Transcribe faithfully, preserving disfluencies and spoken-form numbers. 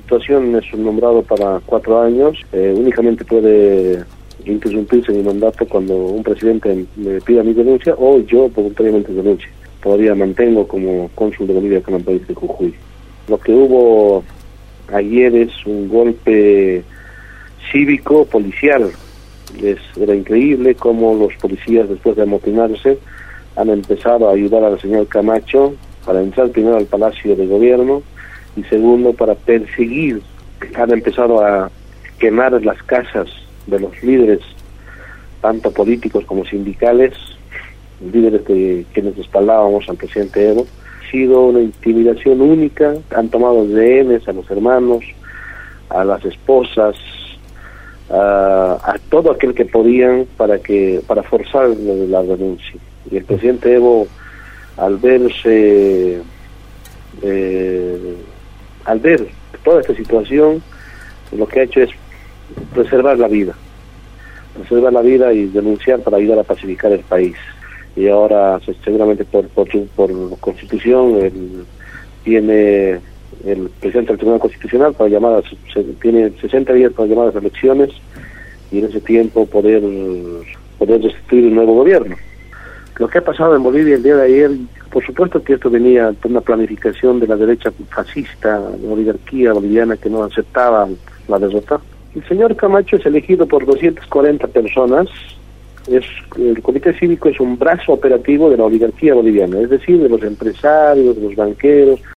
situación es un nombrado para cuatro años, eh, únicamente puede interrumpirse mi mandato cuando un presidente me pida mi denuncia o yo voluntariamente denuncie. Todavía mantengo como cónsul de Bolivia con el país de Jujuy. Lo que hubo ayer es un golpe cívico, policial. Es, era increíble cómo los policías, después de amotinarse, han empezado a ayudar al señor Camacho para entrar primero al Palacio de Gobierno y segundo para perseguir. Han empezado a quemar las casas de los líderes, tanto políticos como sindicales, líderes de quienes respaldábamos al presidente Evo. Ha sido una intimidación única, han tomado rehenes a los hermanos, a las esposas, a, a todo aquel que podían para que para forzar la denuncia. Y el presidente Evo, al verse, eh, al ver toda esta situación, lo que ha hecho es preservar la vida, preservar la vida y denunciar para ayudar a pacificar el país. Y ahora, seguramente por por, por Constitución, él tiene el presidente del Tribunal Constitucional para llamar a, se, tiene sesenta días para llamar a las elecciones y en ese tiempo poder poder destituir un nuevo gobierno. Lo que ha pasado en Bolivia el día de ayer, por supuesto que esto venía de una planificación de la derecha fascista, de la oligarquía boliviana que no aceptaba la derrota. El señor Camacho es elegido por doscientas cuarenta personas. Es, el Comité Cívico es un brazo operativo de la oligarquía boliviana, es decir, de los empresarios, de los banqueros,